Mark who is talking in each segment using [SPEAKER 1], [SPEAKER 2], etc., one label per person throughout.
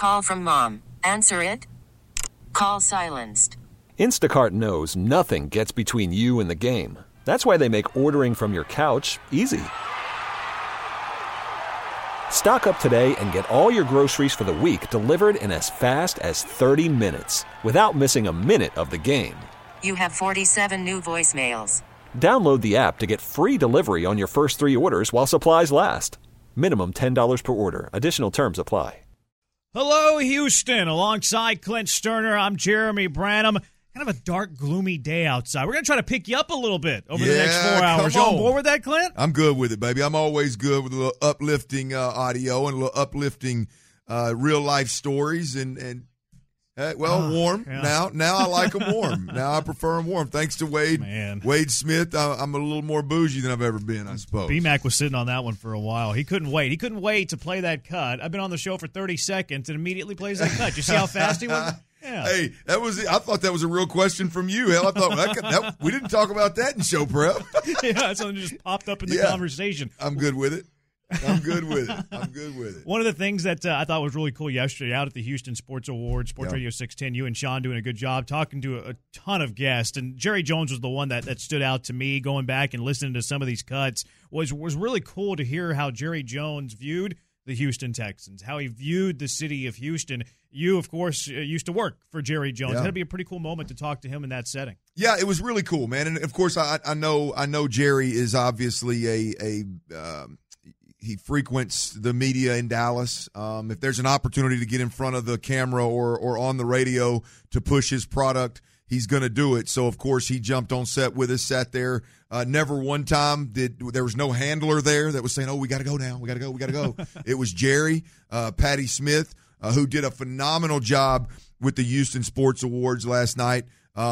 [SPEAKER 1] Call from mom. Answer it. Call silenced.
[SPEAKER 2] Instacart knows nothing gets between you and the game. That's why they make ordering from your couch easy. Stock up today and get all your groceries for the week delivered in as fast as 30 minutes without missing a minute of the game.
[SPEAKER 1] You have 47 new voicemails.
[SPEAKER 2] Download the app to get free delivery on your first 3 orders while supplies last. Minimum $10 per order. Additional terms apply.
[SPEAKER 3] Hello, Houston. Alongside Clint Sterner, I'm Jeremy Branham. Kind of a dark, gloomy day outside. We're going to try to pick you up a little bit over the next 4 hours. You on board with that, Clint?
[SPEAKER 4] I'm good with it, baby. I'm always good with a little uplifting audio and a little uplifting real-life stories and warm.
[SPEAKER 3] Yeah.
[SPEAKER 4] Now I like them warm. Now I prefer them warm. Thanks to Wade Smith, I'm a little more bougie than I've ever been, I suppose.
[SPEAKER 3] B-Mac was sitting on that one for a while. He couldn't wait. He couldn't wait to play that cut. I've been on the show for 30 seconds and immediately plays that cut. You see how fast he was? Yeah.
[SPEAKER 4] Hey, I thought that was a real question from you. Hell, I thought we didn't talk about that in show prep.
[SPEAKER 3] Yeah, something just popped up in the conversation.
[SPEAKER 4] I'm good with it. I'm good with it.
[SPEAKER 3] One of the things that I thought was really cool yesterday out at the Houston Sports Awards, Sports Radio 610, you and Sean doing a good job talking to a ton of guests. And Jerry Jones was the one that stood out to me going back and listening to some of these cuts. Was really cool to hear how Jerry Jones viewed the Houston Texans, how he viewed the city of Houston. You, of course, used to work for Jerry Jones. That'd be a pretty cool moment to talk to him in that setting. Yeah,
[SPEAKER 4] it was really cool, man. And of course, I know Jerry is obviously he frequents the media in Dallas. If there's an opportunity to get in front of the camera or on the radio to push his product, he's going to do it. So, of course, he jumped on set with us, sat there. Never one time there was no handler there that was saying, oh, we got to go now. We got to go. It was Jerry, Patty Smith, who did a phenomenal job with the Houston Sports Awards last night.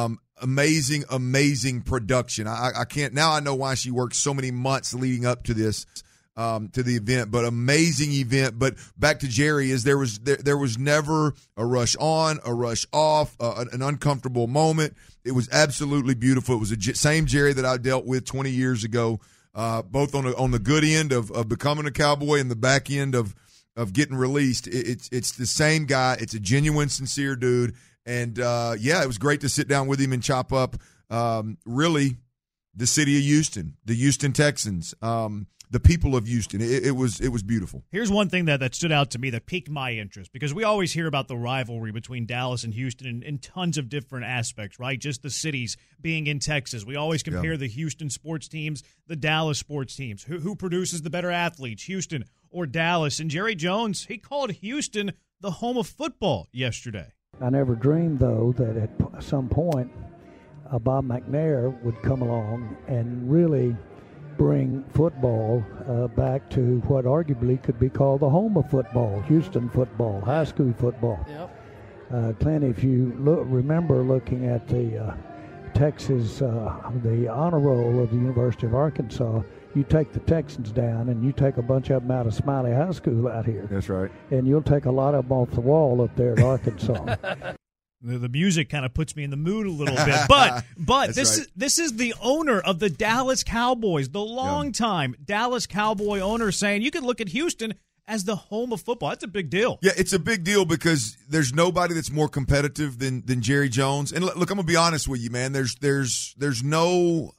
[SPEAKER 4] Amazing production. I can't – now I know why she worked so many months leading up to this. To the event, but amazing event. But back to Jerry, there was never a rush on, a rush off, an uncomfortable moment. It was absolutely beautiful. It was the same Jerry that I dealt with 20 years ago, both on the good end of becoming a Cowboy and the back end of getting released. It's the same guy. It's a genuine, sincere dude, and it was great to sit down with him and chop up really the city of Houston, the Houston Texans. The people of Houston. It was beautiful.
[SPEAKER 3] Here's one thing that stood out to me that piqued my interest, because we always hear about the rivalry between Dallas and Houston in tons of different aspects, right? Just the cities being in Texas. We always compare the Houston sports teams, the Dallas sports teams. Who produces the better athletes, Houston or Dallas? And Jerry Jones, he called Houston the home of football yesterday.
[SPEAKER 5] I never dreamed, though, that at some point Bob McNair would come along and really bring football back to what arguably could be called the home of football, Houston football, high school football.
[SPEAKER 6] Yep.
[SPEAKER 5] Clint, if you remember looking at the Texas, the honor roll of the University of Arkansas, you take the Texans down and you take a bunch of them out of Smiley High School out here.
[SPEAKER 4] That's right.
[SPEAKER 5] And you'll take a lot of them off the wall up there at Arkansas.
[SPEAKER 3] The music kind of puts me in the mood a little bit, but this is the owner of the Dallas Cowboys, the longtime Dallas Cowboy owner, saying you can look at Houston as the home of football. That's a big deal.
[SPEAKER 4] Yeah, it's a big deal because there's nobody that's more competitive than Jerry Jones. And look, I'm gonna be honest with you, man. There's no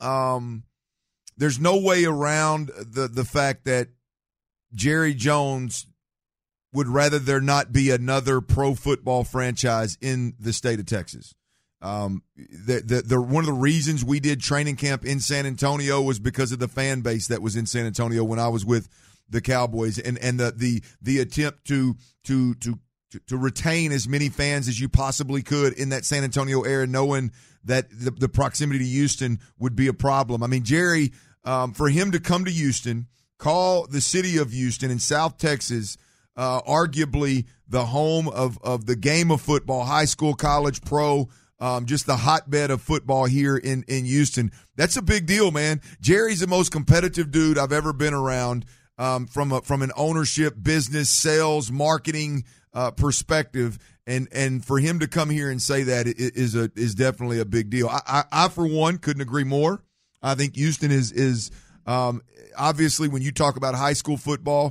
[SPEAKER 4] way around the fact that Jerry Jones would rather there not be another pro football franchise in the state of Texas. One of the reasons we did training camp in San Antonio was because of the fan base that was in San Antonio when I was with the Cowboys, and the attempt to retain as many fans as you possibly could in that San Antonio area, knowing that the proximity to Houston would be a problem. I mean, Jerry, for him to come to Houston, call the city of Houston in South Texas arguably the home of the game of football, high school, college, pro, just the hotbed of football here in Houston. That's a big deal, man. Jerry's the most competitive dude I've ever been around from an ownership, business, sales, marketing perspective. And for him to come here and say that is definitely a big deal. I for one couldn't agree more. I think Houston is obviously, when you talk about high school football,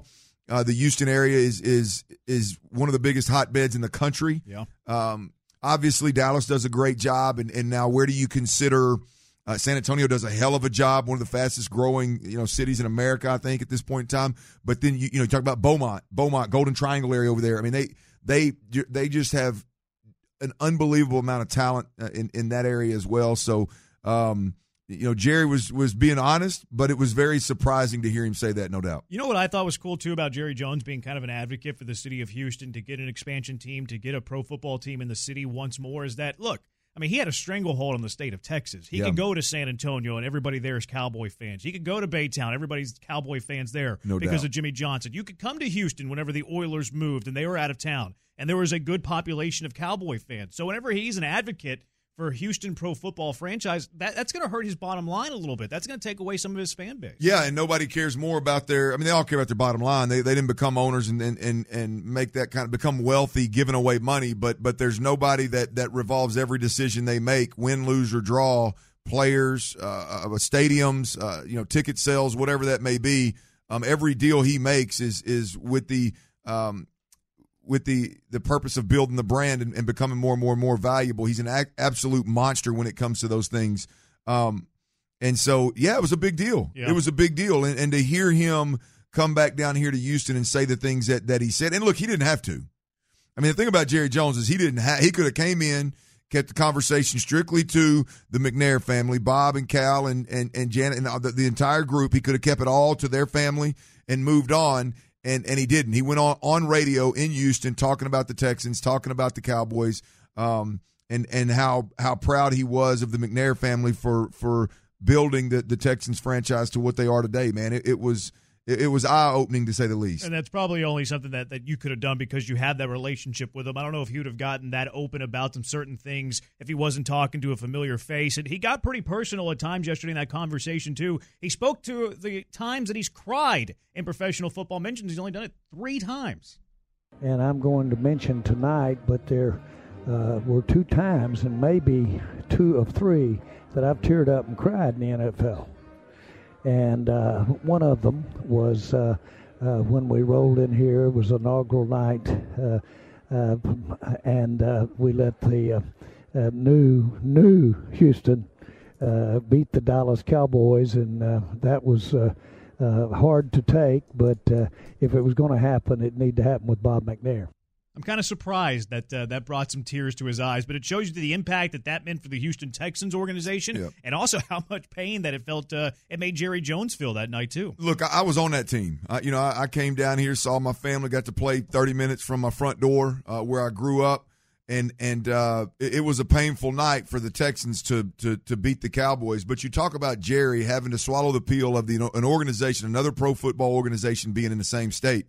[SPEAKER 4] The Houston area is one of the biggest hotbeds in the country.
[SPEAKER 3] Yeah.
[SPEAKER 4] Obviously, Dallas does a great job, and now where do you consider San Antonio does a hell of a job, one of the fastest growing cities in America, I think, at this point in time. But then you talk about Beaumont, Golden Triangle area over there. I mean, they just have an unbelievable amount of talent in that area as well. So, Jerry was being honest, but it was very surprising to hear him say that, no doubt.
[SPEAKER 3] You know what I thought was cool, too, about Jerry Jones being kind of an advocate for the city of Houston to get an expansion team, to get a pro football team in the city once more, is that, look, I mean, he had a stranglehold on the state of Texas. He could go to San Antonio, and everybody there is Cowboy fans. He could go to Baytown. Everybody's Cowboy fans there because of Jimmy Johnson. You could come to Houston whenever the Oilers moved and they were out of town, and there was a good population of Cowboy fans. So whenever he's an advocate for Houston pro football franchise, that's going to hurt his bottom line a little bit. That's going to take away some of his fan base.
[SPEAKER 4] Yeah, and nobody cares more about they all care about their bottom line. They didn't become owners and make that kind of become wealthy giving away money, but there's nobody that revolves every decision they make, win, lose, or draw, players, stadiums, ticket sales, whatever that may be. Every deal he makes is with the purpose of building the brand and becoming more and more valuable. He's an absolute monster when it comes to those things. And so, yeah, it was a big deal. Yeah. It was a big deal. And to hear him come back down here to Houston and say the things that he said, and look, he didn't have to. I mean, the thing about Jerry Jones is he could have came in, kept the conversation strictly to the McNair family, Bob and Cal and Janet and the entire group. He could have kept it all to their family and moved on. And he didn't. He went on radio in Houston talking about the Texans, talking about the Cowboys, and how proud he was of the McNair family for building the Texans franchise to what they are today. Man, it was eye-opening to say the least.
[SPEAKER 3] And that's probably only something that you could have done because you had that relationship with him. I don't know if he would have gotten that open about some certain things if he wasn't talking to a familiar face. And he got pretty personal at times yesterday in that conversation, too. He spoke to the times that he's cried in professional football. Mentions he's only done it 3 times.
[SPEAKER 5] And I'm going to mention tonight, but there were 2 times and maybe 2 of 3 that I've teared up and cried in the NFL. And one of them was when we rolled in here. It was inaugural night, and we let the new Houston beat the Dallas Cowboys, and that was hard to take. But if it was going to happen, it needed to happen with Bob McNair.
[SPEAKER 3] I'm kind of surprised that that brought some tears to his eyes, but it shows you the impact that meant for the Houston Texans organization, and also how much pain that it felt. It made Jerry Jones feel that night too.
[SPEAKER 4] Look, I was on that team. I came down here, saw my family, got to play 30 minutes from my front door where I grew up, and it was a painful night for the Texans to beat the Cowboys. But you talk about Jerry having to swallow the pill of an organization, another pro football organization, being in the same state.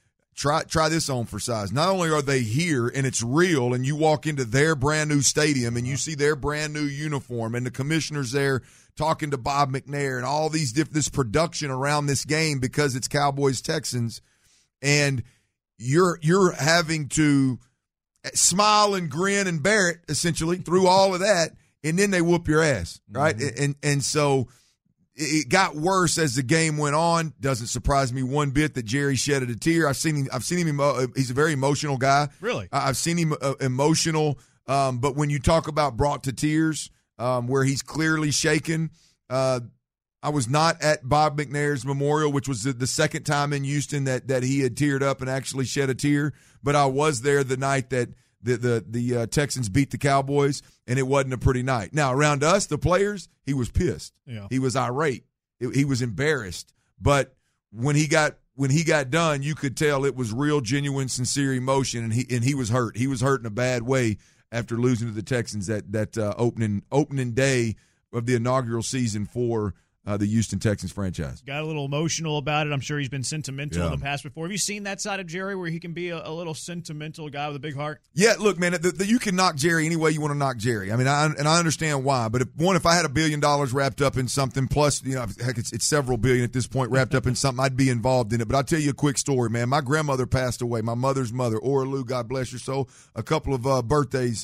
[SPEAKER 4] Try this on for size. Not only are they here and it's real, and you walk into their brand new stadium and you see their brand new uniform and the commissioner's there talking to Bob McNair and all this production around this game because it's Cowboys Texans, and you're having to smile and grin and bear it essentially through all of that, and then they whoop your ass, right? Mm-hmm. And so it got worse as the game went on. Doesn't surprise me one bit that Jerry shedded a tear. I've seen him. He's a very emotional guy.
[SPEAKER 3] Really,
[SPEAKER 4] I've seen him emotional. But when you talk about brought to tears, where he's clearly shaken, I was not at Bob McNair's memorial, which was the second time in Houston that he had teared up and actually shed a tear. But I was there the night that the Texans beat the Cowboys, and it wasn't a pretty night. Now, around us, the players, he was pissed. Yeah. He was irate. He was embarrassed. But when he got done, you could tell it was real, genuine, sincere emotion, and he was hurt. He was hurt in a bad way after losing to the Texans that opening day of the inaugural season for the Houston Texans franchise.
[SPEAKER 3] Got a little emotional about it. I'm sure he's been sentimental in the past before. Have you seen that side of Jerry where he can be a little sentimental guy with a big heart?
[SPEAKER 4] Yeah, look, man, you can knock Jerry any way you want to knock Jerry. I mean, I understand why. But if I had $1 billion wrapped up in something, plus, heck, it's several billion at this point wrapped up in something, I'd be involved in it. But I'll tell you a quick story, man. My grandmother passed away, my mother's mother, Ora Lou, God bless her soul, a couple of birthdays.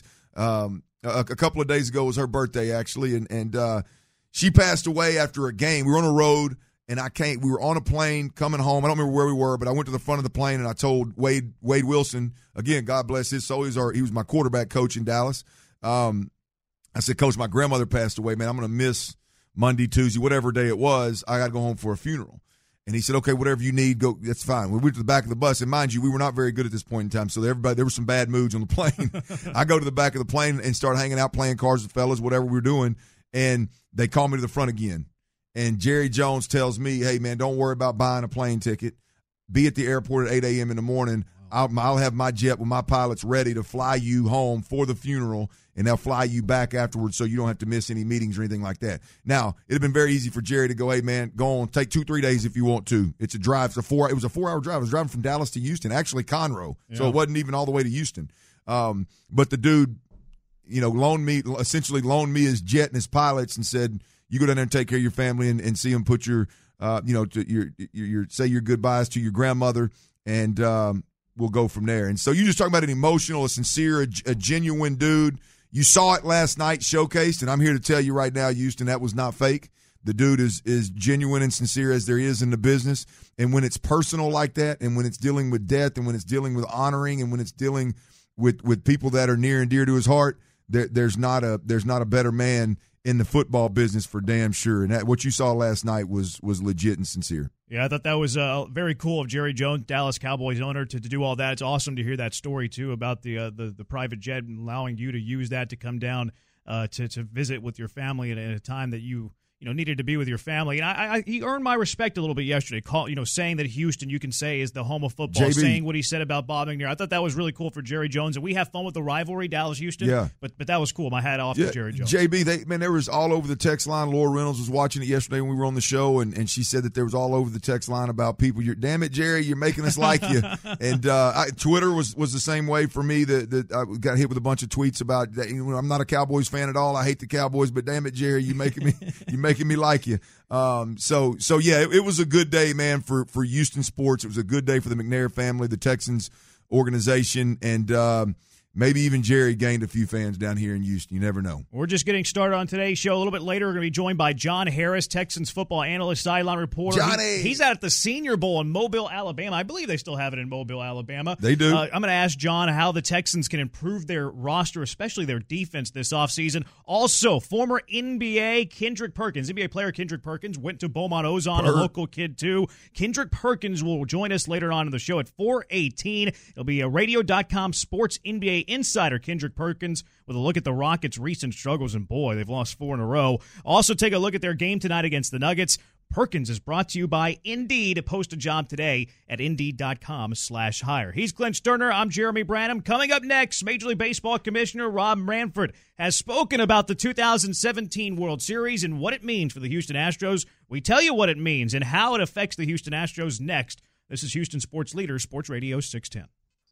[SPEAKER 4] A couple of days ago was her birthday, actually, and she passed away after a game. We were on a road, and we were on a plane coming home. I don't remember where we were, but I went to the front of the plane and I told Wade Wilson, again, God bless his soul, he was my quarterback coach in Dallas. I said, Coach, my grandmother passed away, man. I'm going to miss Monday, Tuesday, whatever day it was. I got to go home for a funeral. And he said, okay, whatever you need, go. That's fine. We went to the back of the bus, and mind you, we were not very good at this point in time, so there were some bad moods on the plane. I go to the back of the plane and start hanging out, playing cards with fellas, whatever we were doing, and they call me to the front again. And Jerry Jones tells me, hey, man, don't worry about buying a plane ticket. Be at the airport at 8 a.m. in the morning. I'll have my jet with my pilots ready to fly you home for the funeral, and they'll fly you back afterwards so you don't have to miss any meetings or anything like that. Now, it would have been very easy for Jerry to go, hey, man, go on, take 2-3 days if you want to. It's a drive. It was a 4-hour drive. I was driving from Dallas to Houston, actually Conroe, so it wasn't even all the way to Houston. But the dude, essentially loaned me his jet and his pilots and said, you go down there and take care of your family and see them put your say your goodbyes to your grandmother, and we'll go from there. And so you just talking about an emotional, a sincere, a genuine dude. You saw it last night showcased, and I'm here to tell you right now, Houston, that was not fake. The dude is genuine and sincere as there is in the business. And when it's personal like that, and when it's dealing with death, and when it's dealing with honoring, and when it's dealing with people that are near and dear to his heart, there's not a better man in the football business for damn sure. And what you saw last night was legit and sincere.
[SPEAKER 3] Yeah, I thought that was very cool of Jerry Jones, Dallas Cowboys owner, to do all that. It's awesome to hear that story, too, about the private jet and allowing you to use that to come down to visit with your family at a time that you needed to be with your family. And he earned my respect a little bit yesterday, saying that Houston, you can say, is the home of football, saying what he said about Bob McNair. I thought that was really cool for Jerry Jones, and we have fun with the rivalry, Dallas-Houston. Yeah. But that was cool. My hat off to Jerry Jones.
[SPEAKER 4] JB, there was all over the text line. Laura Reynolds was watching it yesterday when we were on the show, and she said that there was all over the text line about people. Damn it, Jerry, you're making us like you. And Twitter was the same way for me. That I got hit with a bunch of tweets about that. I'm not a Cowboys fan at all. I hate the Cowboys, but damn it, Jerry, you're making me like you. So yeah, it was a good day, man, for Houston sports. It was a good day for the McNair family, the Texans organization, and maybe even Jerry gained a few fans down here in Houston. You never know.
[SPEAKER 3] We're just getting started on today's show. A little bit later, we're going to be joined by John Harris, Texans football analyst, sideline reporter.
[SPEAKER 4] Johnny!
[SPEAKER 3] He's out at the Senior Bowl in Mobile, Alabama. I believe they still have it in Mobile, Alabama.
[SPEAKER 4] They do.
[SPEAKER 3] I'm going to ask John how the Texans can improve their roster, especially their defense this offseason. Also, former NBA NBA player Kendrick Perkins, went to Beaumont Ozone, a local kid too. Kendrick Perkins will join us later on in the show at 4:18. It'll be a Radio.com Sports NBA insider, Kendrick Perkins, with a look at the Rockets' recent struggles, and boy, they've lost 4 in a row. Also take a look at their game tonight against the Nuggets. Perkins is brought to you by Indeed. Post a job today at Indeed.com/hire. He's Clint Sterner. I'm Jeremy Branham. Coming up next, Major League Baseball Commissioner Rob Manfred has spoken about the 2017 World Series and what it means for the Houston Astros. We tell you what it means and how it affects the Houston Astros next. This is Houston Sports Leader, Sports Radio 610.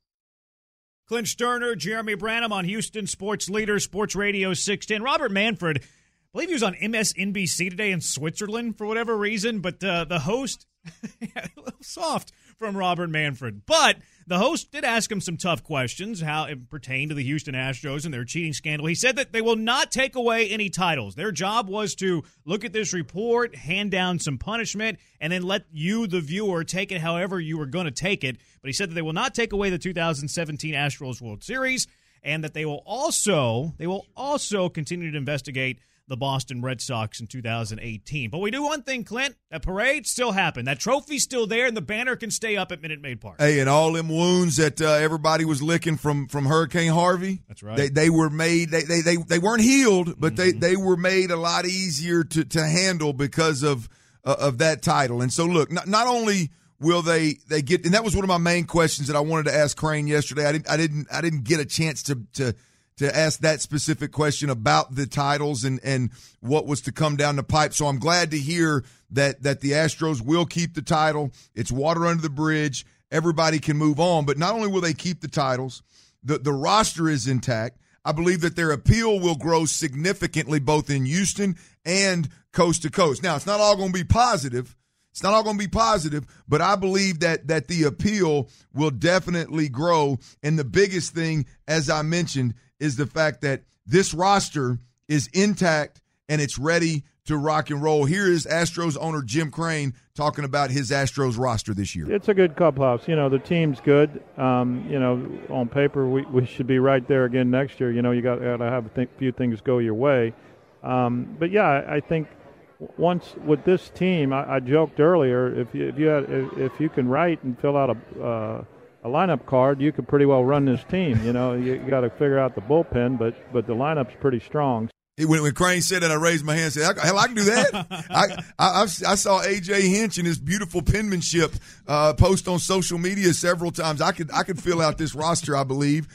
[SPEAKER 3] Clint Sterner, Jeremy Branham on Houston Sports Leader, Sports Radio 610. Robert Manfred, I believe he was on MSNBC today in Switzerland for whatever reason, but the host, a little soft from Robert Manfred. But the host did ask him some tough questions, how it pertained to the Houston Astros and their cheating scandal. He said that they will not take away any titles. Their job was to look at this report, hand down some punishment, and then let you, the viewer, take it however you were going to take it. But he said that they will not take away the 2017 Astros World Series, and that they will also continue to investigate the Boston Red Sox in 2018. But we do one thing, Clint. That parade still happened. That trophy's still there, and the banner can stay up at Minute Maid Park.
[SPEAKER 4] Hey, and all them wounds that everybody was licking from Hurricane Harvey.
[SPEAKER 3] That's right.
[SPEAKER 4] They were made. They weren't healed, but they were made a lot easier to handle because of that title. And so, look, not only will they get, and that was one of my main questions that I wanted to ask Crane yesterday. I didn't get a chance to ask that specific question about the titles and what was to come down the pipe. So I'm glad to hear that the Astros will keep the title. It's water under the bridge. Everybody can move on. But not only will they keep the titles, the roster is intact. I believe that their appeal will grow significantly both in Houston and coast to coast. Now, it's not all going to be positive. But I believe that the appeal will definitely grow. And the biggest thing, as I mentioned, is the fact that this roster is intact and it's ready to rock and roll. Here is Astros owner Jim Crane talking about his Astros roster this year.
[SPEAKER 6] It's a good clubhouse. The team's good. On paper, we should be right there again next year. You got to have a few things go your way. But yeah, I think once with this team, I joked earlier, if you can write and fill out a lineup card, you could pretty well run this team. You got to figure out the bullpen, but the lineup's pretty strong.
[SPEAKER 4] When Crane said that, I raised my hand and said, hell, I can do that. I saw A.J. Hinch and his beautiful penmanship post on social media several times. I could fill out this roster, I believe.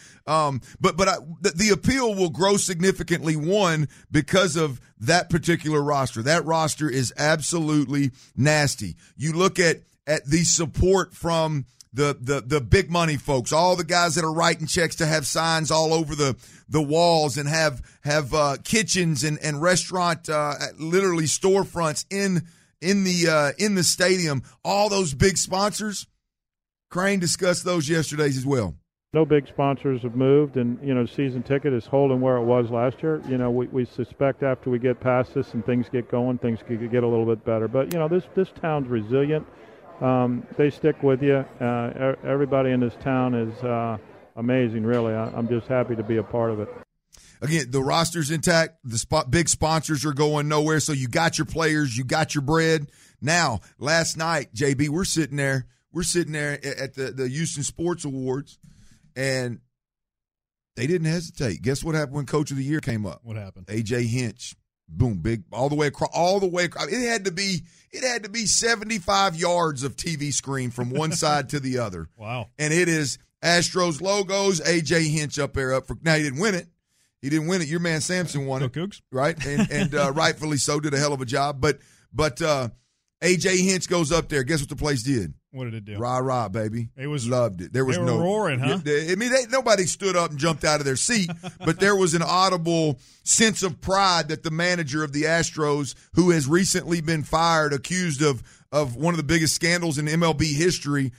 [SPEAKER 4] The appeal will grow significantly, one, because of that particular roster. That roster is absolutely nasty. You look at the support from the big money folks, all the guys that are writing checks to have signs all over the walls and have kitchens and restaurant literally storefronts in the stadium. All those big sponsors. Crane discussed those yesterday as well.
[SPEAKER 6] No big sponsors have moved, and season ticket is holding where it was last year. We suspect after we get past this and things get going, things could get a little bit better. But this town's resilient. They stick with you. Everybody in this town is amazing, really. I'm just happy to be a part of it.
[SPEAKER 4] Again, the roster's intact. The big sponsors are going nowhere. So you got your players, you got your bread. Now, last night, JB, we're sitting there at the Houston Sports Awards, and they didn't hesitate. Guess what happened when Coach of the Year came up?
[SPEAKER 3] What happened?
[SPEAKER 4] A.J. Hinch. Boom, big, all the way across. It had to be 75 yards of TV screen from one side to the other.
[SPEAKER 3] Wow. And
[SPEAKER 4] it is Astros logos, A.J. Hinch up there now, he didn't win it. Your man Sampson won it.
[SPEAKER 3] Cougs.
[SPEAKER 4] Right? And rightfully so, did a hell of a job. But A.J. Hinch goes up there. Guess what the place did?
[SPEAKER 3] What did it do?
[SPEAKER 4] Rah, baby. Loved it.
[SPEAKER 3] They were roaring, huh?
[SPEAKER 4] Nobody stood up and jumped out of their seat, but there was an audible sense of pride that the manager of the Astros, who has recently been fired, accused of one of the biggest scandals in MLB history,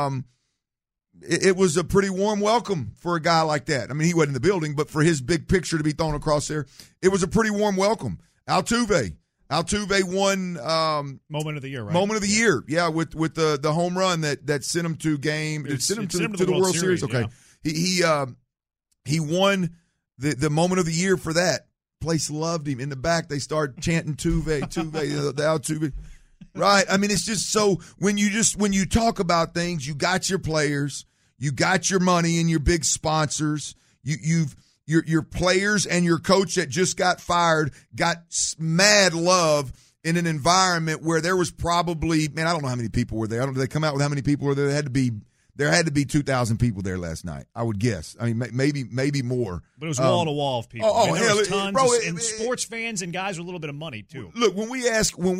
[SPEAKER 4] it was a pretty warm welcome for a guy like that. I mean, he wasn't in the building, but for his big picture to be thrown across there, it was a pretty warm welcome. Altuve won
[SPEAKER 3] Moment of the Year, right?
[SPEAKER 4] Moment of the Year, yeah, with the home run that sent him to game. It sent him to the World Series. Okay, yeah. He won the Moment of the Year for that. Place loved him. In the back, they start chanting Tuve, the Altuve. Right. I mean, it's just so when you talk about things, you got your players, you got your money and your big sponsors, Your players and your coach that just got fired got mad love in an environment where there was probably, I don't know how many people were there. Did they come out with how many people were there? There had to be 2,000 people there last night, I would guess. I mean, maybe more.
[SPEAKER 3] But it was wall to wall of people.
[SPEAKER 4] There
[SPEAKER 3] was tons, and sports fans and guys with a little bit of money too.
[SPEAKER 4] Look, when we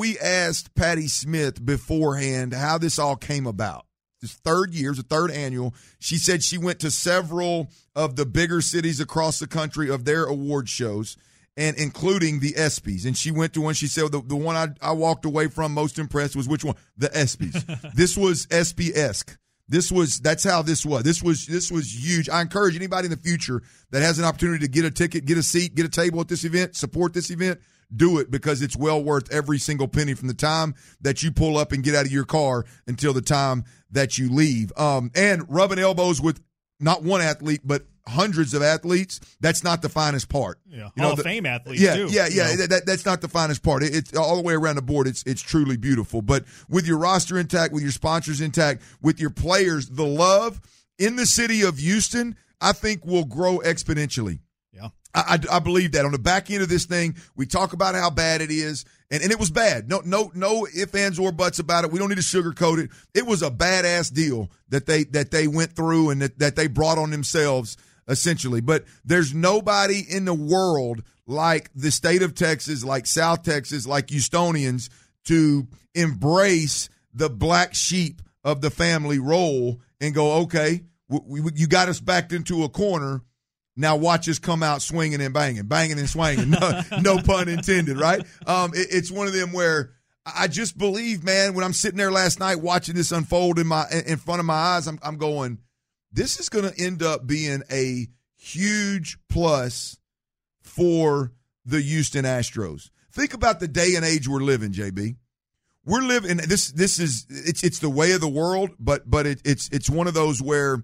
[SPEAKER 4] asked Patty Smith beforehand how this all came about. This third year, the third annual. She said she went to several of the bigger cities across the country of their award shows, and including the ESPYs. And she went to one. She said the one I walked away from most impressed was which one? The ESPYs. This was ESPY-esque. That's how this was. This was huge. I encourage anybody in the future that has an opportunity to get a ticket, get a seat, get a table at this event, support this event. Do it, because it's well worth every single penny from the time that you pull up and get out of your car until the time that you leave. And rubbing elbows with not one athlete, but hundreds of athletes, that's not the finest part.
[SPEAKER 3] Yeah, Hall of Fame athletes too.
[SPEAKER 4] Yeah. That's not the finest part. It's all the way around the board. It's truly beautiful. But with your roster intact, with your sponsors intact, with your players, the love in the city of Houston, I think will grow exponentially.
[SPEAKER 3] Yeah.
[SPEAKER 4] I believe that. On the back end of this thing, we talk about how bad it is, and it was bad. No ifs, ands, or buts about it. We don't need to sugarcoat it. It was a badass deal that they went through and that they brought on themselves, essentially. But there's nobody in the world like the state of Texas, like South Texas, like Houstonians, to embrace the black sheep of the family role and go, okay, you got us backed into a corner. Now watch us come out swinging and banging and swinging. No pun intended, right? It's one of them where I just believe, man, when I'm sitting there last night watching this unfold in front of my eyes, I'm going, this is going to end up being a huge plus for the Houston Astros. Think about the day and age we're living, JB. We're living this is it's the way of the world, but it's one of those where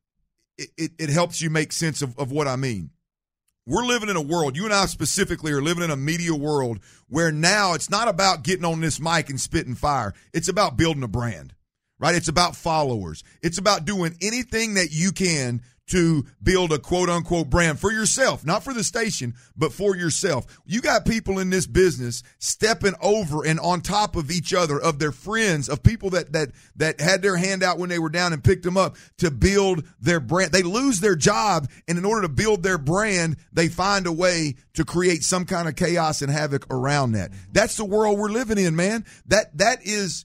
[SPEAKER 4] it helps you make sense of what I mean. We're living in a world, you and I specifically are living in a media world where now it's not about getting on this mic and spitting fire. It's about building a brand, right? It's about followers. It's about doing anything that you can to build a quote-unquote brand for yourself, not for the station, but for yourself. You got people in this business stepping over and on top of each other, of their friends, of people that had their hand out when they were down and picked them up to build their brand. They lose their job, and in order to build their brand, they find a way to create some kind of chaos and havoc around that. That's the world we're living in, man. That is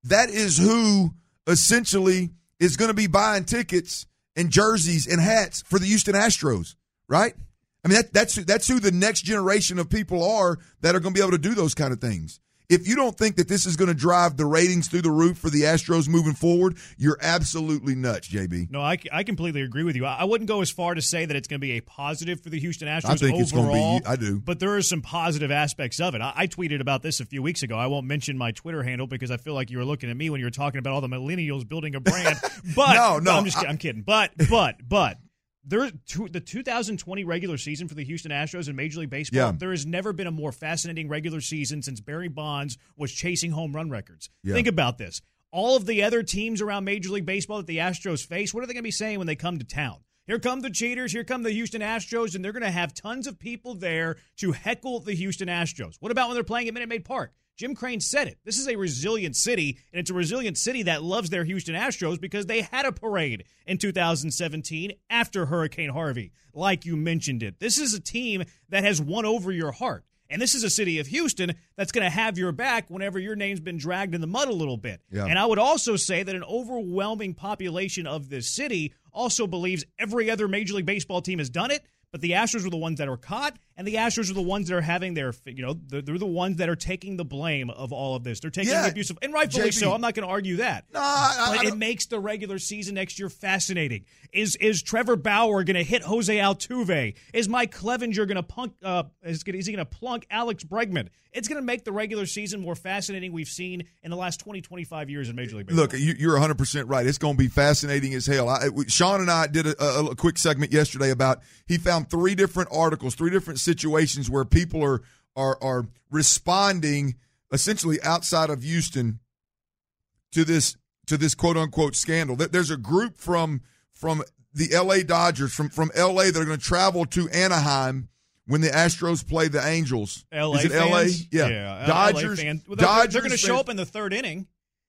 [SPEAKER 4] who essentially is going to be buying tickets and jerseys and hats for the Houston Astros, right? I mean, that's who the next generation of people are that are going to be able to do those kind of things. If you don't think that this is going to drive the ratings through the roof for the Astros moving forward, you're absolutely nuts, JB.
[SPEAKER 3] No, I completely agree with you. I wouldn't go as far to say that it's going to be a positive for the Houston Astros
[SPEAKER 4] I think
[SPEAKER 3] overall.
[SPEAKER 4] It's going to be. I do.
[SPEAKER 3] But there are some positive aspects of it. I tweeted about this a few weeks ago. I won't mention my Twitter handle because I feel like you were looking at me when you were talking about all the millennials building a brand. But no, I'm kidding. But the 2020 regular season for the Houston Astros in Major League Baseball, there has never been a more fascinating regular season since Barry Bonds was chasing home run records. Yeah. Think about this. All of the other teams around Major League Baseball that the Astros face, what are they going to be saying when they come to town? Here come the cheaters, here come the Houston Astros, and they're going to have tons of people there to heckle the Houston Astros. What about when they're playing at Minute Maid Park? Jim Crane said it. This is a resilient city, and it's a resilient city that loves their Houston Astros because they had a parade in 2017 after Hurricane Harvey, like you mentioned it. This is a team that has won over your heart. And this is a city of Houston that's going to have your back whenever your name's been dragged in the mud a little bit. Yeah. And I would also say that an overwhelming population of this city also believes every other Major League Baseball team has done it, but the Astros are the ones that are caught, and the Astros are the ones that are having their, they're the ones that are taking the blame of all of this. They're taking the abuse of, and rightfully so. I'm not going to argue that. No, but it makes the regular season next year fascinating. Is Trevor Bauer going to hit Jose Altuve? Is Mike Clevenger going to is he going to plunk Alex Bregman? It's going to make the regular season more fascinating we've seen in the last 20, 25 years in Major League Baseball.
[SPEAKER 4] Look, you're 100% right. It's going to be fascinating as hell. Sean and I did a quick segment yesterday about he found 3 different articles, 3 different situations where people are responding essentially outside of Houston to this quote unquote scandal. There's a group from the LA Dodgers from LA that are going to travel to Anaheim when the Astros play the Angels.
[SPEAKER 3] LA
[SPEAKER 4] Is it
[SPEAKER 3] fans?
[SPEAKER 4] LA?
[SPEAKER 3] Yeah.
[SPEAKER 4] Dodgers.
[SPEAKER 3] LA fans.
[SPEAKER 4] Dodgers
[SPEAKER 3] they're going to show up in the 3rd inning.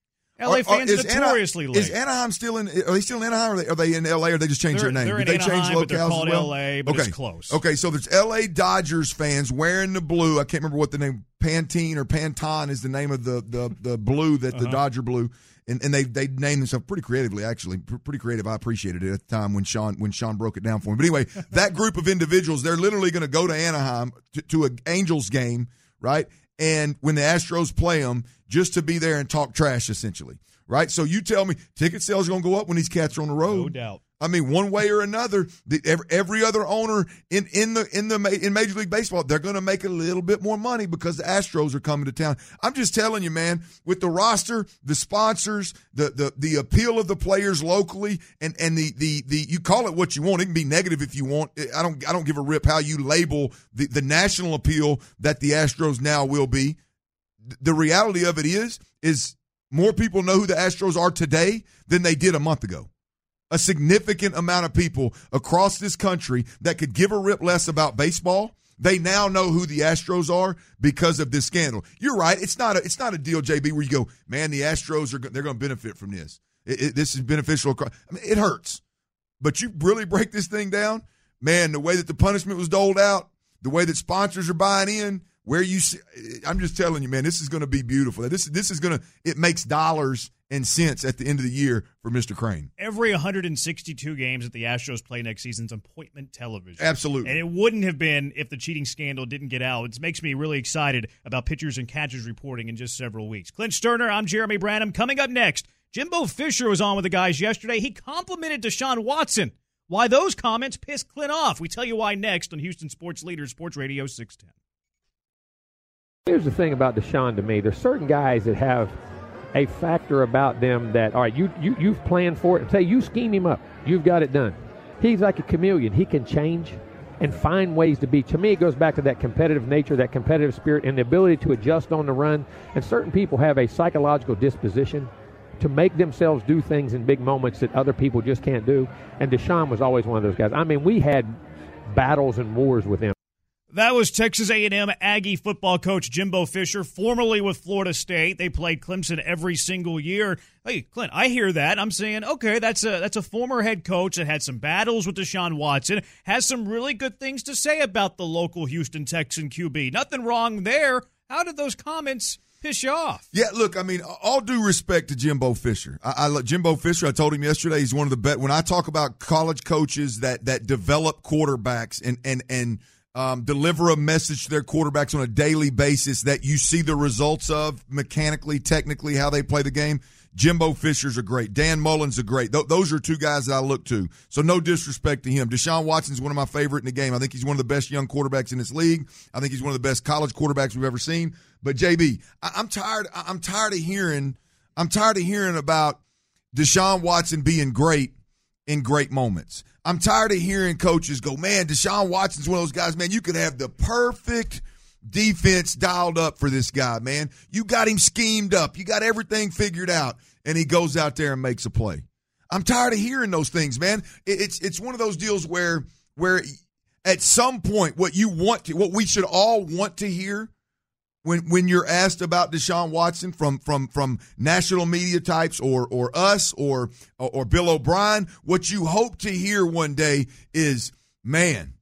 [SPEAKER 3] LA fans are notoriously late.
[SPEAKER 4] Is Anaheim still in? Are they still in Anaheim? Or are they in LA? Or they just changed their name?
[SPEAKER 3] They're
[SPEAKER 4] Did
[SPEAKER 3] in
[SPEAKER 4] they
[SPEAKER 3] Anaheim,
[SPEAKER 4] change locales
[SPEAKER 3] but they're called
[SPEAKER 4] as well?
[SPEAKER 3] LA, but it's close.
[SPEAKER 4] Okay, so there's LA Dodgers fans wearing the blue. I can't remember what the name. Pantene or Pantone is the name of the blue that the Dodger blue. And they named themselves pretty creatively, actually. Pretty creative. I appreciated it at the time when Sean broke it down for me. But anyway, that group of individuals, they're literally going to go to Anaheim to an Angels game, right? And when the Astros play them, just to be there and talk trash, essentially, right? So you tell me ticket sales are going to go up when these cats are on the road.
[SPEAKER 3] No doubt.
[SPEAKER 4] I mean, one way or another, every other owner in Major League Baseball, they're going to make a little bit more money because the Astros are coming to town. I'm just telling you, man, with the roster, the sponsors, the appeal of the players locally, and the you call it what you want. It can be negative if you want. I don't give a rip how you label the national appeal that the Astros now will be. The reality of it is more people know who the Astros are today than they did a month ago. A significant amount of people across this country that could give a rip less about baseball, they now know who the Astros are because of this scandal. You're right. It's not a deal, JB, where you go, man, the Astros they're going to benefit from this. This is beneficial. I mean, it hurts, but you really break this thing down, man. The way that the punishment was doled out, the way that sponsors are buying in, where you see, I'm just telling you, man, this is going to be beautiful. This is going to, it makes dollars and cents at the end of the year for Mr. Crane.
[SPEAKER 3] Every 162 games that the Astros play next season is appointment television.
[SPEAKER 4] Absolutely.
[SPEAKER 3] And it wouldn't have been if the cheating scandal didn't get out. It makes me really excited about pitchers and catchers reporting in just several weeks. Clint Sterner, I'm Jeremy Branham. Coming up next, Jimbo Fisher was on with the guys yesterday. He complimented Deshaun Watson. Why those comments pissed Clint off. We tell you why next on Houston Sports Leader, Sports Radio 610.
[SPEAKER 7] Here's the thing about Deshaun to me. There's certain guys that have a factor about them that, all right, you've planned for it. And say you scheme him up. You've got it done. He's like a chameleon. He can change and find ways to be. To me, it goes back to that competitive nature, that competitive spirit, and the ability to adjust on the run. And certain people have a psychological disposition to make themselves do things in big moments that other people just can't do. And Deshaun was always one of those guys. I mean, we had battles and wars with him.
[SPEAKER 3] That was Texas A&M Aggie football coach Jimbo Fisher, formerly with Florida State. They played Clemson every single year. Hey, Clint, I hear that. I'm saying, okay, that's a former head coach that had some battles with Deshaun Watson, has some really good things to say about the local Houston Texan QB. Nothing wrong there. How did those comments piss you off?
[SPEAKER 4] Yeah, look, I mean, all due respect to Jimbo Fisher. Jimbo Fisher, I told him yesterday, he's one of the best. When I talk about college coaches that develop quarterbacks and deliver a message to their quarterbacks on a daily basis that you see the results of mechanically, technically, how they play the game, Jimbo Fisher's a great. Dan Mullen's a great. Those are two guys that I look to. So no disrespect to him. Deshaun Watson's one of my favorite in the game. I think he's one of the best young quarterbacks in this league. I think he's one of the best college quarterbacks we've ever seen. But JB, I'm tired of hearing about Deshaun Watson being great in great moments. I'm tired of hearing coaches go, man, Deshaun Watson's one of those guys, man, you could have the perfect defense dialed up for this guy, man. You got him schemed up. You got everything figured out, and he goes out there and makes a play. I'm tired of hearing those things, man. It's one of those deals where at some point what we should all want to hear when you're asked about Deshaun Watson from national media types or us or Bill O'Brien, what you hope to hear one day is, man,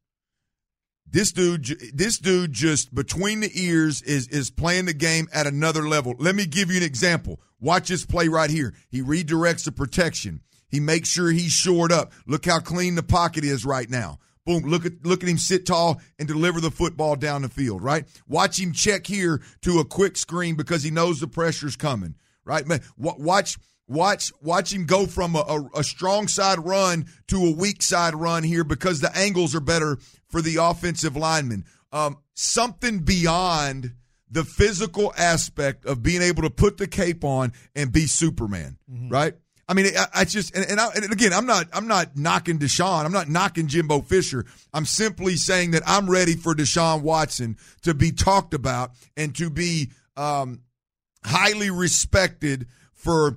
[SPEAKER 4] this dude just between the ears is playing the game at another level. Let me give you an example. Watch this play right here. He redirects the protection. He makes sure he's shored up. Look how clean the pocket is right now. Boom, look at him sit tall and deliver the football down the field, right? Watch him check here to a quick screen because he knows the pressure's coming, right? Man, watch him go from a strong side run to a weak side run here because the angles are better for the offensive lineman. Something beyond the physical aspect of being able to put the cape on and be Superman, right? I mean, I just and again, I'm not knocking Deshaun. I'm not knocking Jimbo Fisher. I'm simply saying that I'm ready for Deshaun Watson to be talked about and to be highly respected for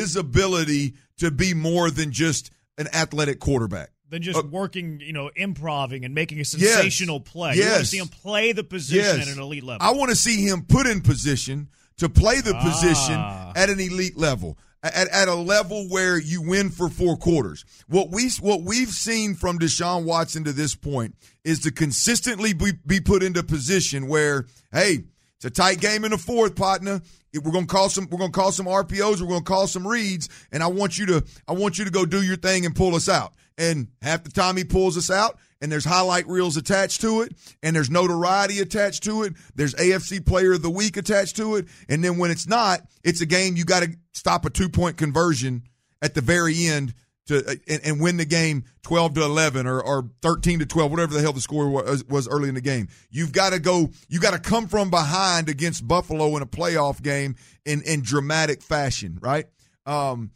[SPEAKER 4] his ability to be more than just an athletic quarterback.
[SPEAKER 3] Than just working, improving and making a sensational play. You want to see him play the position at an elite level.
[SPEAKER 4] I want to see him put in position to play the position at an elite level. At a level where you win for 4 quarters. What we've seen from Deshaun Watson to this point is to consistently be put into position where, hey, it's a tight game in the fourth, partner. We're gonna call some RPOs. We're gonna call some reads, and I want you to go do your thing and pull us out. And half the time he pulls us out, and there's highlight reels attached to it, and there's notoriety attached to it. There's AFC Player of the Week attached to it, and then when it's not, it's a game you got to stop a 2-point conversion at the very end and win the game 12-11 or 13-12, whatever the hell the score was early in the game. You've got to go. You got to come from behind against Buffalo in a playoff game in dramatic fashion, right? I'm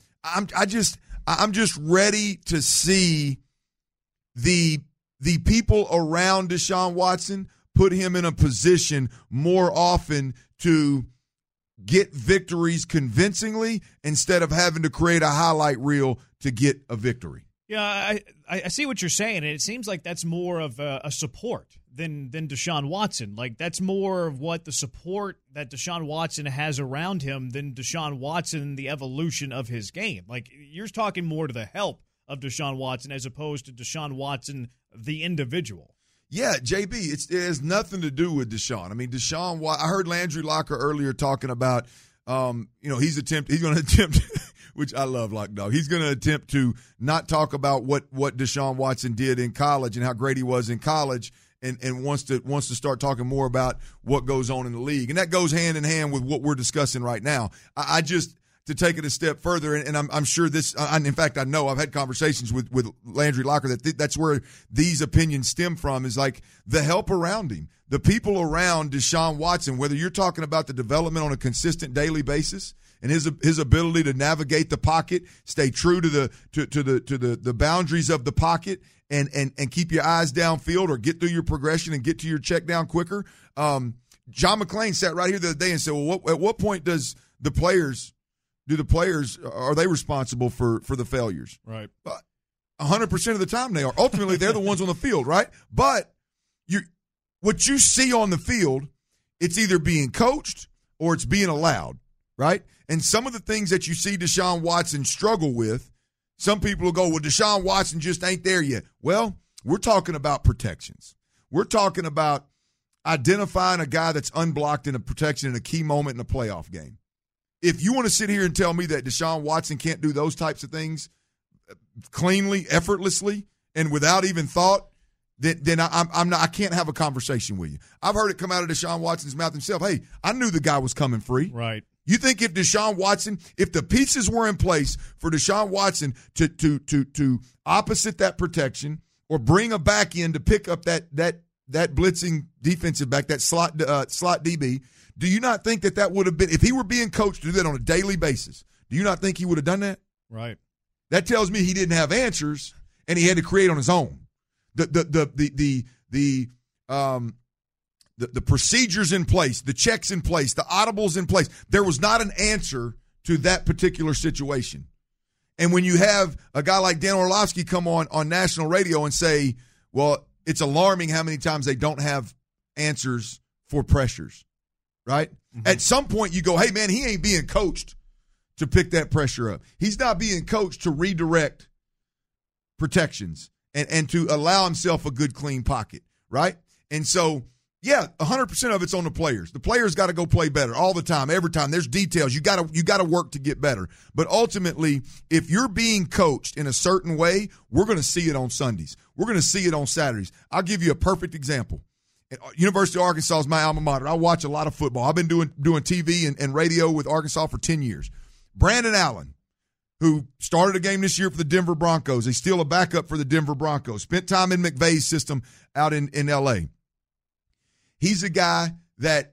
[SPEAKER 4] just ready to see the people around Deshaun Watson put him in a position more often to get victories convincingly instead of having to create a highlight reel to get a victory.
[SPEAKER 3] Yeah, I see what you're saying, and it seems like that's more of a support than Deshaun Watson. Like, that's more of what the support that Deshaun Watson has around him than Deshaun Watson, the evolution of his game. Like, you're talking more to the help of Deshaun Watson as opposed to Deshaun Watson, the individual.
[SPEAKER 4] Yeah, JB, it has nothing to do with Deshaun. I mean, Deshaun, I heard Landry Locker earlier talking about, he's going to attempt, which I love, Lock Dog. He's going to attempt to not talk about what Deshaun Watson did in college and how great he was in college, and wants to start talking more about what goes on in the league, and that goes hand in hand with what we're discussing right now. to take it a step further, and I'm sure this. In fact, I know I've had conversations with Landry Locker that's where these opinions stem from. Is like the help around him, the people around Deshaun Watson. Whether you're talking about the development on a consistent daily basis and his ability to navigate the pocket, stay true to the boundaries of the pocket, and keep your eyes downfield or get through your progression and get to your check down quicker. John McClain sat right here the other day and said, "Well, at what point are the players responsible for the failures?"
[SPEAKER 3] Right.
[SPEAKER 4] 100% of the time they are. Ultimately, they're the ones on the field, right? But what you see on the field, it's either being coached or it's being allowed, right? And some of the things that you see Deshaun Watson struggle with, some people will go, well, Deshaun Watson just ain't there yet. Well, we're talking about protections. We're talking about identifying a guy that's unblocked in a protection in a key moment in a playoff game. If you want to sit here and tell me that Deshaun Watson can't do those types of things cleanly, effortlessly, and without even thought, then I can't have a conversation with you. I've heard it come out of Deshaun Watson's mouth himself. Hey, I knew the guy was coming free.
[SPEAKER 3] Right.
[SPEAKER 4] You think if Deshaun Watson, if the pieces were in place for Deshaun Watson to opposite that protection or bring a back in to pick up that blitzing defensive back, that slot DB, do you not think that would have been, if he were being coached to do that on a daily basis, do you not think he would have done that?
[SPEAKER 3] Right.
[SPEAKER 4] That tells me he didn't have answers and he had to create on his own. The procedures in place, the checks in place, the audibles in place. There was not an answer to that particular situation. And when you have a guy like Dan Orlovsky come on national radio and say, well, it's alarming how many times they don't have answers for pressures, right? Mm-hmm. At some point you go, hey, man, he ain't being coached to pick that pressure up. He's not being coached to redirect protections and to allow himself a good, clean pocket, right? And so, yeah, 100% of it's on the players. The players got to go play better all the time, every time. There's details. You got to work to get better. But ultimately, if you're being coached in a certain way, we're going to see it on Sundays. We're going to see it on Saturdays. I'll give you a perfect example. University of Arkansas is my alma mater. I watch a lot of football. I've been doing TV and radio with Arkansas for 10 years. Brandon Allen, who started a game this year for the Denver Broncos. He's still a backup for the Denver Broncos. Spent time in McVay's system out in L.A. He's a guy that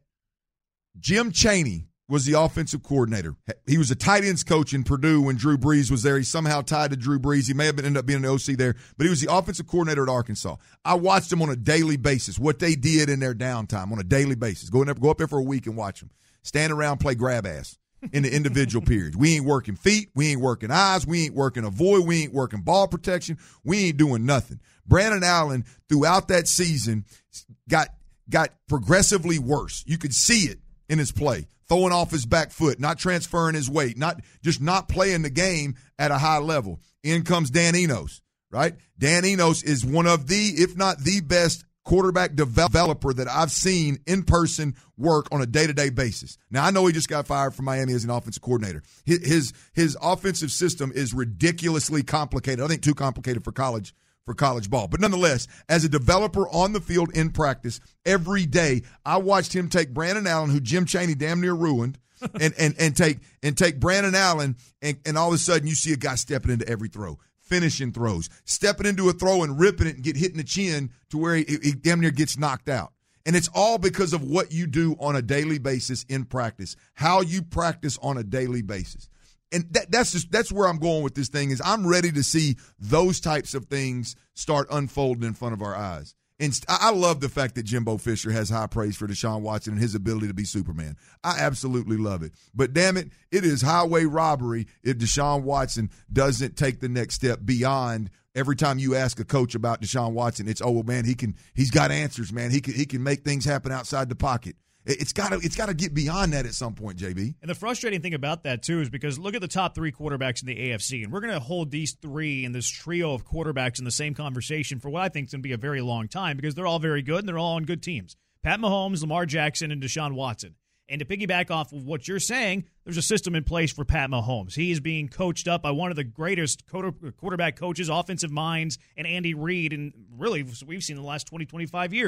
[SPEAKER 4] Jim Chaney was the offensive coordinator. He was a tight ends coach in Purdue when Drew Brees was there. He somehow tied to Drew Brees. He may have ended up being an OC there, but he was the offensive coordinator at Arkansas. I watched him on a daily basis, what they did in their downtime on a daily basis. Go up there for a week and watch them. Stand around, play grab ass in the individual periods. We ain't working feet. We ain't working eyes. We ain't working avoid. We ain't working ball protection. We ain't doing nothing. Brandon Allen, throughout that season, got progressively worse. You could see it in his play. Throwing off his back foot, not transferring his weight, not playing the game at a high level. In comes Dan Enos, right? Dan Enos is one of the, if not the best quarterback developer that I've seen in person work on a day-to-day basis. Now, I know he just got fired from Miami as an offensive coordinator. His offensive system is ridiculously complicated. I think too complicated for college ball. But nonetheless, as a developer on the field in practice, every day I watched him take Brandon Allen, who Jim Chaney damn near ruined, and take Brandon Allen, and all of a sudden you see a guy stepping into every throw, finishing throws, stepping into a throw and ripping it and get hit in the chin to where he damn near gets knocked out. And it's all because of what you do on a daily basis in practice, how you practice on a daily basis. And that's where I'm going with this thing is I'm ready to see those types of things start unfolding in front of our eyes. And I love the fact that Jimbo Fisher has high praise for Deshaun Watson and his ability to be Superman. I absolutely love it. But damn it, it is highway robbery if Deshaun Watson doesn't take the next step beyond. Every time you ask a coach about Deshaun Watson, it's, oh, well, man, he's got answers, man. He can make things happen outside the pocket. It's got to get beyond that at some point, JB.
[SPEAKER 3] And the frustrating thing about that, too, is because look at the top three quarterbacks in the AFC, and we're going to hold these three in this trio of quarterbacks in the same conversation for what I think is going to be a very long time because they're all very good and they're all on good teams. Pat Mahomes, Lamar Jackson, and Deshaun Watson. And to piggyback off of what you're saying, there's a system in place for Pat Mahomes. He is being coached up by one of the greatest quarterback coaches, offensive minds, and Andy Reid, and really we've seen in the last 20, 25 years.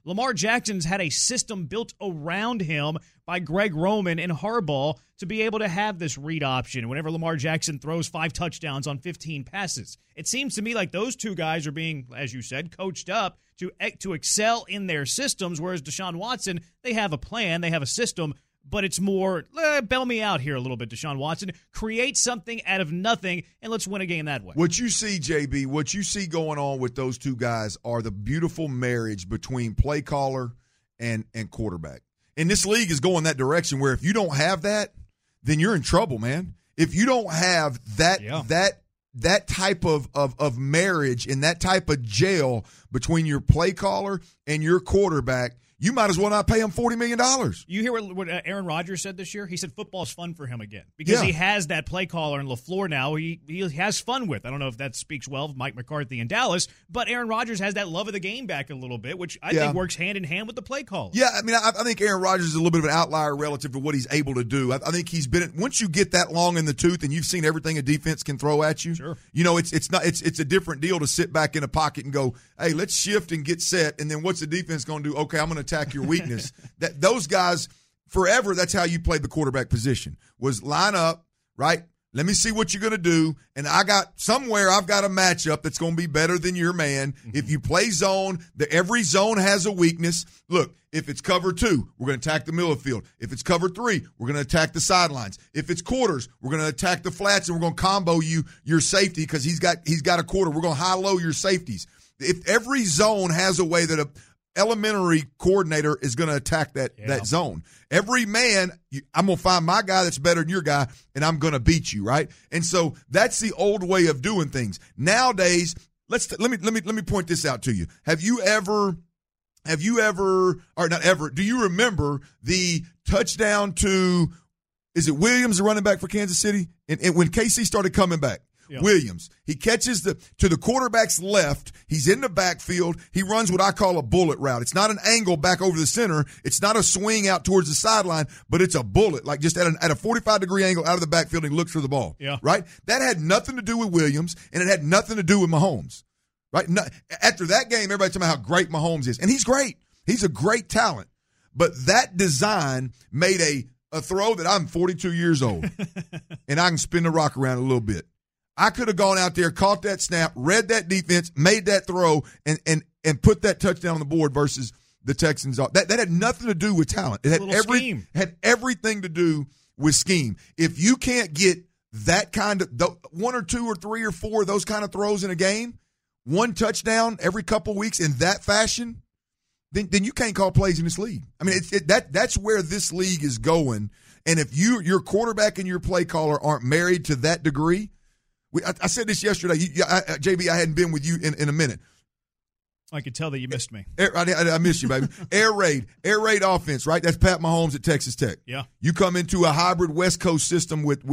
[SPEAKER 3] Lamar Jackson's had a system built around him by Greg Roman and Harbaugh to be able to have this read option whenever Lamar Jackson throws 5 touchdowns on 15 passes. It seems to me like those two guys are being, as you said, coached up to excel in their systems, whereas Deshaun Watson, they have a plan, they have a system, but it's more, bail me out here a little bit, Deshaun Watson. Create something out of nothing, and let's win a game that way.
[SPEAKER 4] What you see, JB, what you see going on with those two guys are the beautiful marriage between play caller and quarterback. And this league is going that direction where if you don't have that, then you're in trouble, man. If you don't have that type of marriage and that type of gel between your play caller and your quarterback, you might as well not pay him $40 million.
[SPEAKER 3] You hear what Aaron Rodgers said this year? He said football's fun for him again because he has that play caller in LaFleur now he has fun with. I don't know if that speaks well of Mike McCarthy in Dallas, but Aaron Rodgers has that love of the game back a little bit, which I think works hand in hand with the play caller.
[SPEAKER 4] Yeah, I mean, I think Aaron Rodgers is a little bit of an outlier relative to what he's able to do. I think he's been – once you get that long in the tooth and you've seen everything a defense can throw at you,
[SPEAKER 3] sure.
[SPEAKER 4] You know, it's a different deal to sit back in a pocket and go, hey, let's shift and get set, and then what's the defense going to do? Okay, I'm going to attack your weakness. That those guys forever, that's how you played the quarterback position, was line up, right? Let me see what you're going to do, and I've got a matchup that's going to be better than your man. Mm-hmm. If you play zone, every zone has a weakness. Look, if it's cover 2, we're going to attack the middle of the field. If it's cover 3, we're going to attack the sidelines. If it's quarters, we're going to attack the flats, and we're going to combo your safety because he's got a quarter. We're going to high-low your safeties. If every zone has a way that a elementary coordinator is going to attack that zone. Every man, I'm going to find my guy that's better than your guy, and I'm going to beat you, right? And so that's the old way of doing things. Nowadays, let me point this out to you. Do you remember the touchdown to, is it Williams, the running back for Kansas City? And when KC started coming back, Williams, he catches to the quarterback's left. He's in the backfield. He runs what I call a bullet route. It's not an angle back over the center. It's not a swing out towards the sideline, but it's a bullet, like just at a 45-degree angle out of the backfield, and he looks for the ball.
[SPEAKER 3] Yeah.
[SPEAKER 4] Right? That had nothing to do with Williams, and it had nothing to do with Mahomes. Right? After that game, everybody's talking about how great Mahomes is, and he's great. He's a great talent. But that design made a throw that I'm 42 years old, and I can spin the rock around a little bit. I could have gone out there, caught that snap, read that defense, made that throw, and put that touchdown on the board versus the Texans. That had nothing to do with talent. It had everything to do with scheme. If you can't get that kind of 1 or 2 or 3 or 4 of those kind of throws in a game, 1 touchdown every couple weeks in that fashion, then you can't call plays in this league. I mean, that's where this league is going. And if your quarterback and your play caller aren't married to that degree, I said this yesterday. JB, I hadn't been with you in a minute.
[SPEAKER 3] I could tell that you missed me.
[SPEAKER 4] I missed you, baby. Air raid offense, right? That's Pat Mahomes at Texas Tech.
[SPEAKER 3] Yeah. You
[SPEAKER 4] come into a hybrid West Coast system with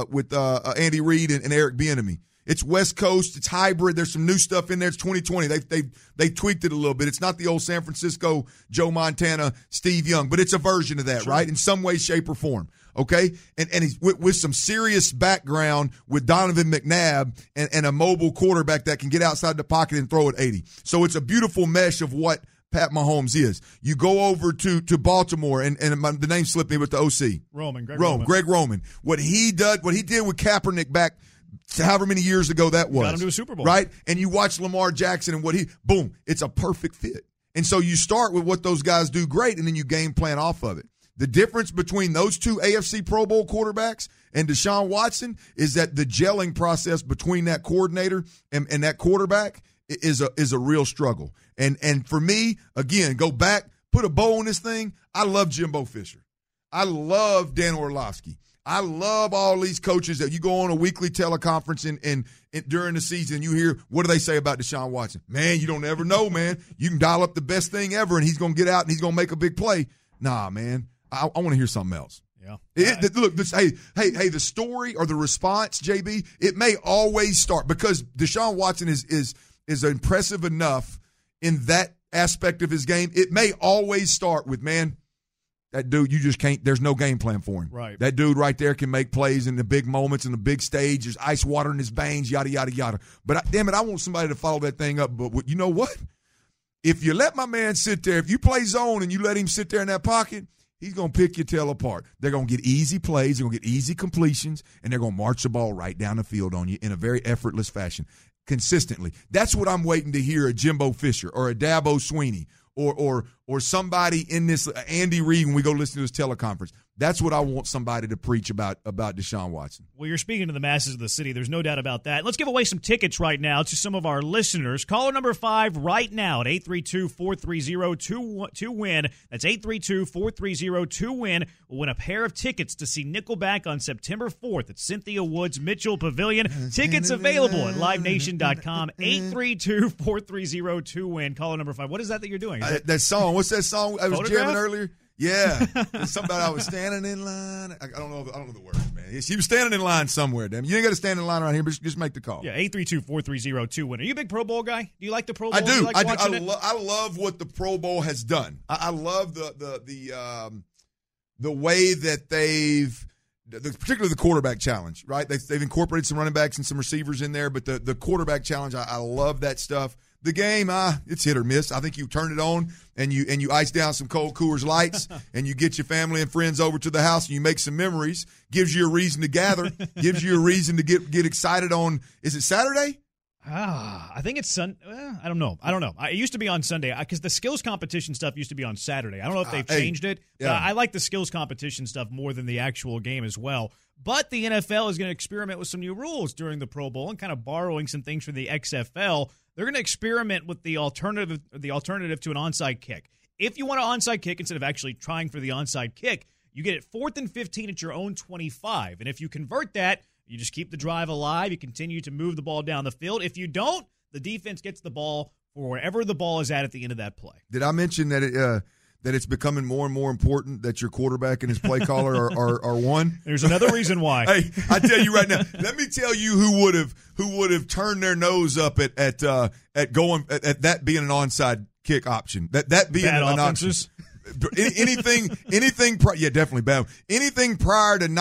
[SPEAKER 4] Andy Reid and Eric Bieniemy. It's West Coast. It's hybrid. There's some new stuff in there. It's 2020. They tweaked it a little bit. It's not the old San Francisco Joe Montana Steve Young, but it's a version of that, sure. Right? In some way, shape, or form. Okay, and he's with some serious background with Donovan McNabb and a mobile quarterback that can get outside the pocket and throw it 80. So it's a beautiful mesh of what Pat Mahomes is. You go over to Baltimore and the name slipped me with the OC. Greg Roman. What he did with Kaepernick back however many years ago that was.
[SPEAKER 3] Got him to a Super Bowl.
[SPEAKER 4] Right? And you watch Lamar Jackson and it's a perfect fit. And so you start with what those guys do great, and then you game plan off of it. The difference between those two AFC Pro Bowl quarterbacks and Deshaun Watson is that the gelling process between that coordinator and that quarterback is a real struggle. And for me, again, go back, put a bow on this thing. I love Jimbo Fisher. I love Dan Orlovsky. I love all these coaches that you go on a weekly teleconference and during the season, you hear, what do they say about Deshaun Watson? Man, you don't ever know, man. You can dial up the best thing ever, and he's going to get out and he's going to make a big play. Nah, man. I want to hear something else.
[SPEAKER 3] Yeah.
[SPEAKER 4] Look, the story or the response, JB, it may always start because Deshaun Watson is impressive enough in that aspect of his game. It may always start with, man, that dude, you just can't, there's no game plan for him.
[SPEAKER 3] Right.
[SPEAKER 4] That dude right there can make plays in the big moments, in the big stage. There's ice water in his veins, yada, yada, yada. But, damn it, I want somebody to follow that thing up. But you know what? If you let my man sit there, if you play zone and you let him sit there in that pocket, he's going to pick your tail apart. They're going to get easy plays, they're going to get easy completions, and they're going to march the ball right down the field on you in a very effortless fashion, consistently. That's what I'm waiting to hear a Jimbo Fisher or a Dabo Sweeney or somebody in this, Andy Reid, when we go listen to his teleconference. That's what I want somebody to preach about Deshaun Watson.
[SPEAKER 3] Well, you're speaking to the masses of the city. There's no doubt about that. Let's give away some tickets right now to some of our listeners. Caller number 5 right now at 832-430-2WIN. That's 832-430-2WIN. We'll win a pair of tickets to see Nickelback on September 4th at Cynthia Woods Mitchell Pavilion. Tickets available at livenation.com. 832-430-2WIN. Caller number 5. What is that you're doing?
[SPEAKER 4] That song. What's that song I was
[SPEAKER 3] Photograph?
[SPEAKER 4] jamming earlier? Yeah. Something about I was standing in line. I don't know the words, man. She was standing in line somewhere, damn. You ain't got to stand in line around here, but just make the call.
[SPEAKER 3] Yeah, 832-430-2WIN. Are you a big Pro Bowl guy? Do you like the Pro Bowl?
[SPEAKER 4] I do.
[SPEAKER 3] I
[SPEAKER 4] love what the Pro Bowl has done. I love the way that particularly the quarterback challenge, right? They've incorporated some running backs and some receivers in there, but the quarterback challenge, I love that stuff. The game, it's hit or miss. I think you turn it on and you ice down some cold Coors Lights and you get your family and friends over to the house and you make some memories. Gives you a reason to gather. Gives you a reason to get excited on. Is it Saturday?
[SPEAKER 3] I think it's I don't know. It used to be on Sunday because the skills competition stuff used to be on Saturday. I don't know if they've changed it.
[SPEAKER 4] Yeah.
[SPEAKER 3] I like the skills competition stuff more than the actual game as well. But the NFL is going to experiment with some new rules during the Pro Bowl and kind of borrowing some things from the XFL. They're going to experiment with the alternative to an onside kick. If you want an onside kick instead of actually trying for the onside kick, you get it 4th and 15 at your own 25. And if you convert that, you just keep the drive alive. You continue to move the ball down the field. If you don't, the defense gets the ball for wherever the ball is at the end of that play.
[SPEAKER 4] Did I mention that it's becoming more and more important that your quarterback and his play caller are one?
[SPEAKER 3] There's another reason why.
[SPEAKER 4] Hey, I tell you right now. Let me tell you who would have turned their nose up at that being an onside kick option. That being
[SPEAKER 3] bad
[SPEAKER 4] an
[SPEAKER 3] offenses.
[SPEAKER 4] Anything. Yeah, definitely bad. Anything prior to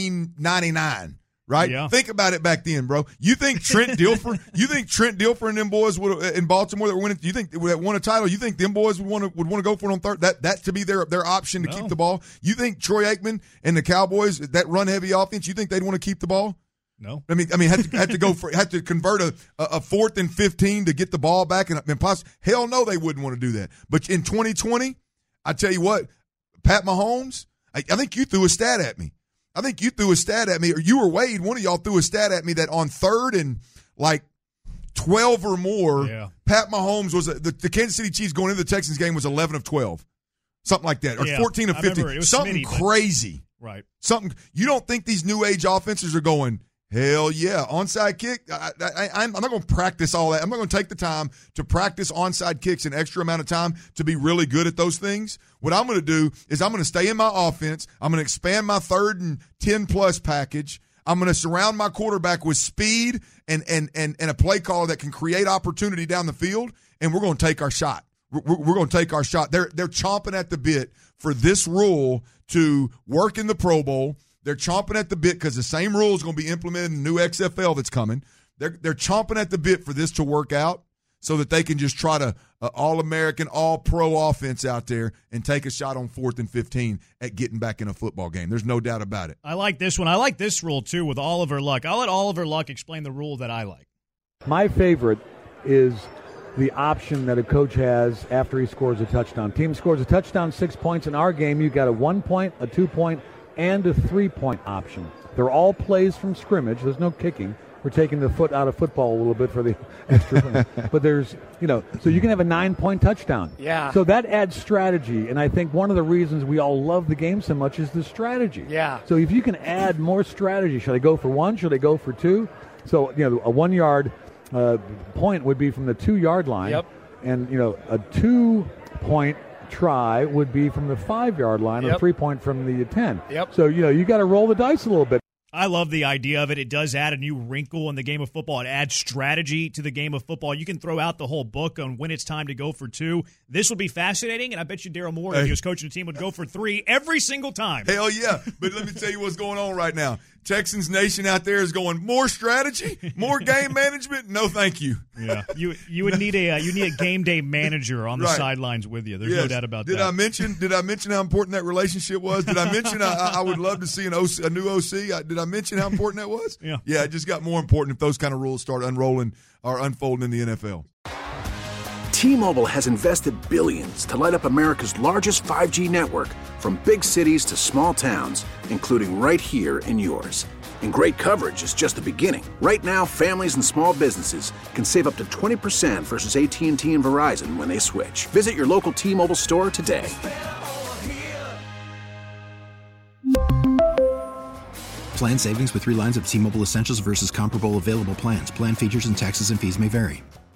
[SPEAKER 4] 1999. Right?
[SPEAKER 3] Yeah.
[SPEAKER 4] Think about it back then, bro. You think Trent Dilfer and them boys would in Baltimore that were winning? You think that won a title? You think them boys would want to go for it on third? That to be their option to keep the ball? You think Troy Aikman and the Cowboys, that run heavy offense, you think they'd want to keep the ball?
[SPEAKER 3] No.
[SPEAKER 4] I mean, had to convert a 4th and 15 to get the ball back, and hell no, they wouldn't want to do that. But in 2020, I tell you what, Pat Mahomes, I think you threw a stat at me. Or you or Wade, one of y'all threw a stat at me that on 3rd and like 12 or more, Pat Mahomes was the Kansas City Chiefs going into the Texans game was 11 of 12, something like that, or 14 of 15, something crazy.
[SPEAKER 3] Right.
[SPEAKER 4] Something you don't think these new age offenses are going. Hell yeah, onside kick. I'm not going to practice all that. I'm not going to take the time to practice onside kicks an extra amount of time to be really good at those things. What I'm going to do is I'm going to stay in my offense. I'm going to expand my 3rd and 10-plus package. I'm going to surround my quarterback with speed and a play caller that can create opportunity down the field, and we're going to take our shot. We're going to take our shot. They're chomping at the bit for this rule to work in the Pro Bowl. They're chomping at the bit because the same rule is going to be implemented in the new XFL that's coming. They're chomping at the bit for this to work out so that they can just try to all-American, all-pro offense out there and take a shot on 4th and 15 at getting back in a football game. There's no doubt about it.
[SPEAKER 3] I like this one. I like this rule, too, with Oliver Luck. I'll let Oliver Luck explain the rule that I like.
[SPEAKER 5] My favorite is the option that a coach has after he scores a touchdown. Team scores a touchdown, 6 points. In our game, you've got a 1-point, a 2-point, and a 3-point option. They're all plays from scrimmage. There's no kicking. We're taking the foot out of football a little bit for the extra point. But there's, so you can have a 9-point touchdown.
[SPEAKER 8] Yeah.
[SPEAKER 5] So that adds strategy, and I think one of the reasons we all love the game so much is the strategy.
[SPEAKER 8] Yeah.
[SPEAKER 5] So if you can add more strategy, should I go for 1? Should I go for 2? So, a 1-yard point would be from the 2-yard line.
[SPEAKER 8] Yep.
[SPEAKER 5] And, a 2-point try would be from the 5-yard line,
[SPEAKER 8] yep.
[SPEAKER 5] A 3-point from the 10.
[SPEAKER 8] Yep.
[SPEAKER 5] So, you got to roll the dice a little bit.
[SPEAKER 3] I love the idea of it. It does add a new wrinkle in the game of football. It adds strategy to the game of football. You can throw out the whole book on when it's time to go for 2. This will be fascinating, and I bet you Daryl Moore, if he was coaching a team, would go for 3 every single time.
[SPEAKER 4] Hell yeah. But let me tell you what's going on right now. Texans Nation out there is going, more strategy, more game management? No, thank you.
[SPEAKER 3] Yeah, you would need a game day manager on the sidelines with you. There's no doubt about that.
[SPEAKER 4] Did I mention how important that relationship was? Did I mention I would love to see a new OC? Did I mention how important that was?
[SPEAKER 3] Yeah.
[SPEAKER 4] Yeah, it just got more important if those kind of rules start unfolding in the NFL.
[SPEAKER 8] T-Mobile has invested billions to light up America's largest 5G network, from big cities to small towns, including right here in yours. And great coverage is just the beginning. Right now, families and small businesses can save up to 20% versus AT&T and Verizon when they switch. Visit your local T-Mobile store today.
[SPEAKER 9] Plan savings with 3 lines of T-Mobile Essentials versus comparable available plans. Plan features and taxes and fees may vary.